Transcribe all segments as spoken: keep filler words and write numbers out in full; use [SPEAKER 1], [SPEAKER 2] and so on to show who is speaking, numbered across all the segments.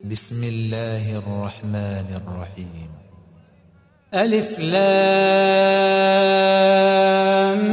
[SPEAKER 1] بسم الله الرحمن الرحيم.
[SPEAKER 2] ألف لام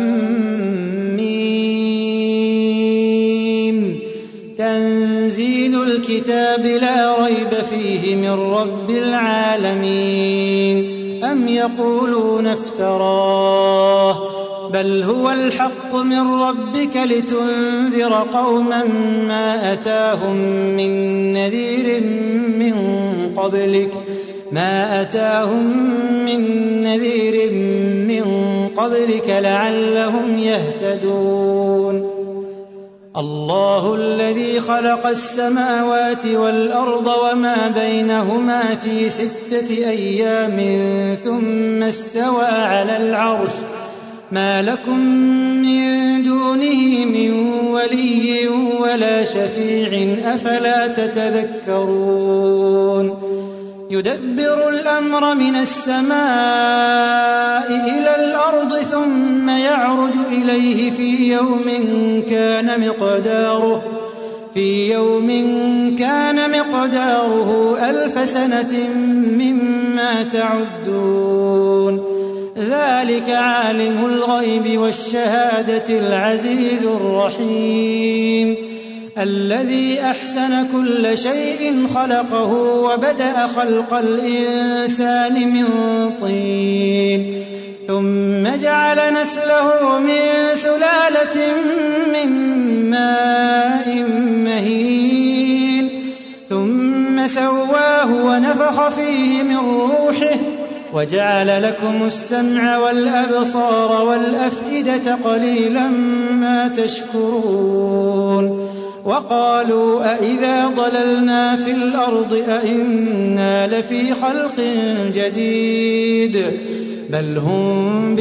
[SPEAKER 2] ميم. تنزيل الكتاب لا ريب فيه من رب العالمين. أم يقولون افتراه بل هو الحق من ربك لتنذر قوما ما أتاهم من نذير من قبلك ما أتاهم من نذير من قبلك لعلهم يهتدون. الله الذي خلق السماوات والأرض وما بينهما في ستة أيام ثم استوى على العرش ما لكم من دونه من ولي ولا شفيع أفلا تتذكرون. يدبر الأمر من السماء إلى الأرض ثم يعرج إليه في يوم كان مقداره في يوم كان مقداره ألف سنة مما تعدون. ذلك عالم الغيب والشهادة العزيز الرحيم الذي أحسن كل شيء خلقه وبدأ خلق الإنسان من طين ثم جعل نسله من سلالة من ماء مهين ثم سواه ونفخ فيه من روحه وجعل لكم السمع والأبصار والأفئدة قليلا ما تشكرون. وقالوا أئذا ضللنا في الأرض أئنا لفي خلق جديد بل هم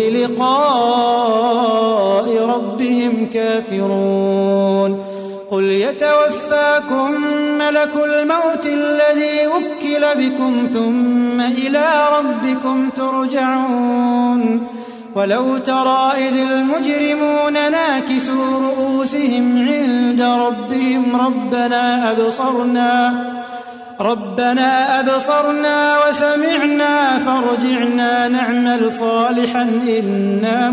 [SPEAKER 2] بلقاء ربهم كافرون. قل يتوفاكم ملك الموت الذي وكل بكم ثم إلى ربكم ترجعون. ولو ترى إذ المجرمون ناكسوا رؤوسهم عند ربهم ربنا أبصرنا ربنا أبصرنا وسمعنا فارجعنا نعمل صالحا إنا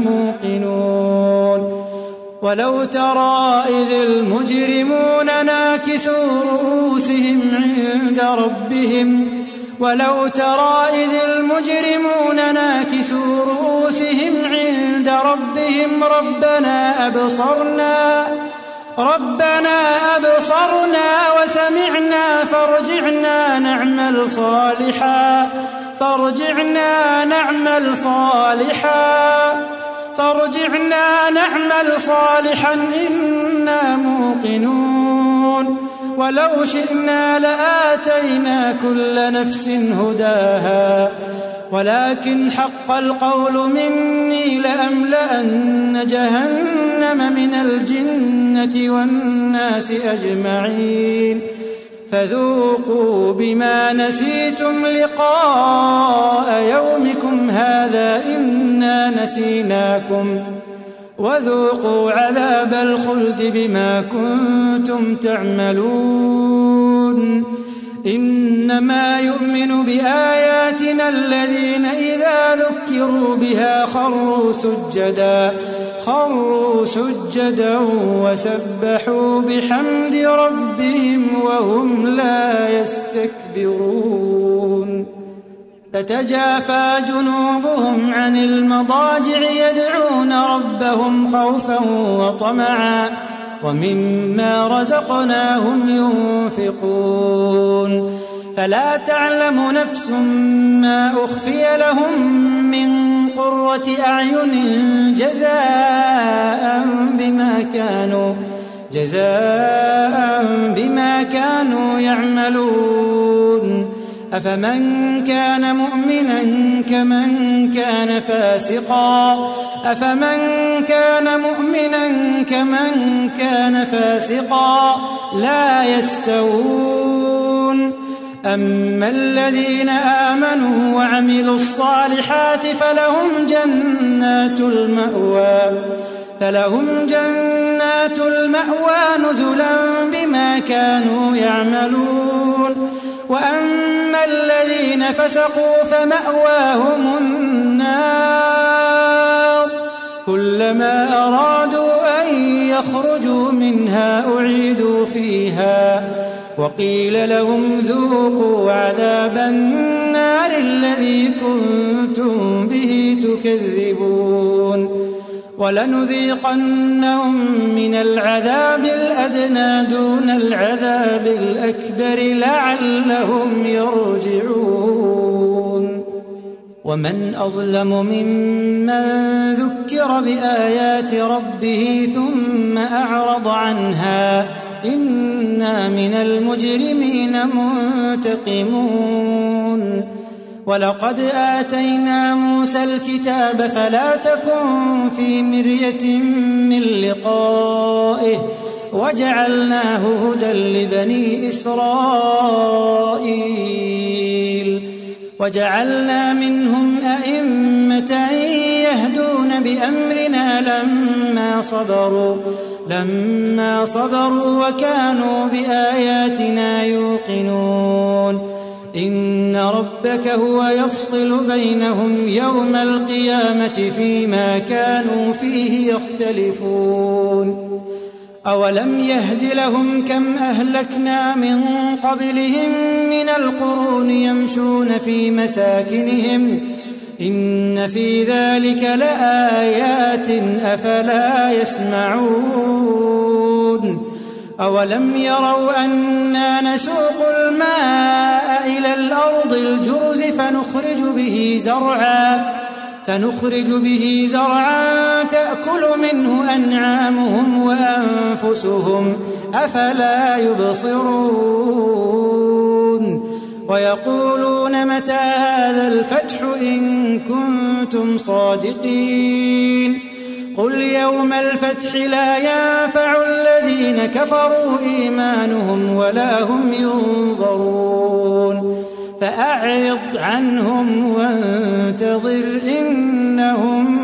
[SPEAKER 2] موقنون. ولو ترى إذ المجرمون ناكسوا رؤوسهم عند ربهم ولو ترى إذ المجرمون ناكسوا رؤوسهم عند ربهم ربنا أبصرنا ربنا أبصرنا وسمعنا فارجعنا نعمل صالحا فارجعنا نعمل صالحا فارجعنا نعمل صالحا إنا موقنون. ولو شئنا لآتينا كل نفس هداها ولكن حق القول مني لأملأن جهنم من الجنة والناس أجمعين. فذوقوا بما نسيتم لقاء يومكم هذا إنا نسيناكم وذوقوا عذاب الخلد بما كنتم تعملون. إنما يؤمن بآياتنا الذين إذا ذكروا بها خروا سجدا خروا سجدا وسبحوا بحمد ربهم وهم لا يستكبرون. تتجافى جنوبهم عن المضاجع يدعون ربهم خوفا وطمعا ومما رزقناهم ينفقون. فلا تعلم نفس ما أخفي لهم من قرة أعين جزاء بما كانوا جزاء بما كانوا يعملون. أفمن كان مؤمنا كمن كان فاسقا أفمن كان مؤمنا كمن كان فاسقا لا يستوون. أما الذين آمنوا وعملوا الصالحات فلهم جنات المأوى فلهم جنات المأوى نزلا بما كانوا يعملون الذين فسقوا فمأواهم النار كلما أرادوا أن يخرجوا منها أعيدوا فيها وقيل لهم ذوقوا عذاب النار الذي كنتم به تكذبون ولنذيقنهم من العذاب الأدنى دون العذاب الأكبر لعلهم يرجعون ومن أظلم ممن ذكر بآيات ربه ثم أعرض عنها إنا من المجرمين منتقمون ولقد آتينا موسى الكتاب فلا تكن في مرية من لقائه وجعلناه هدى لبني إسرائيل وجعلنا منهم أئمة يهدون بأمرنا لما صبروا لما صبروا وكانوا بآياتنا يوقنون إن ربك هو يفصل بينهم يوم القيامة فيما كانوا فيه يختلفون أولم يهد لهم كم أهلكنا من قبلهم من القرون يمشون في مساكنهم إن في ذلك لآيات أفلا يسمعون أولم يروا أنا نسوق الماء إلى الأرض الجرز فنخرج به زرعا فنخرج به زرعا تأكل منه أنعامهم وأنفسهم أفلا يبصرون ويقولون متى هذا الفتح إن كنتم صادقين قل يوم الفتح لا ينفع الذين كفروا إيمانهم ولا هم ينظرون فأعرض عنهم وانتظر إنهم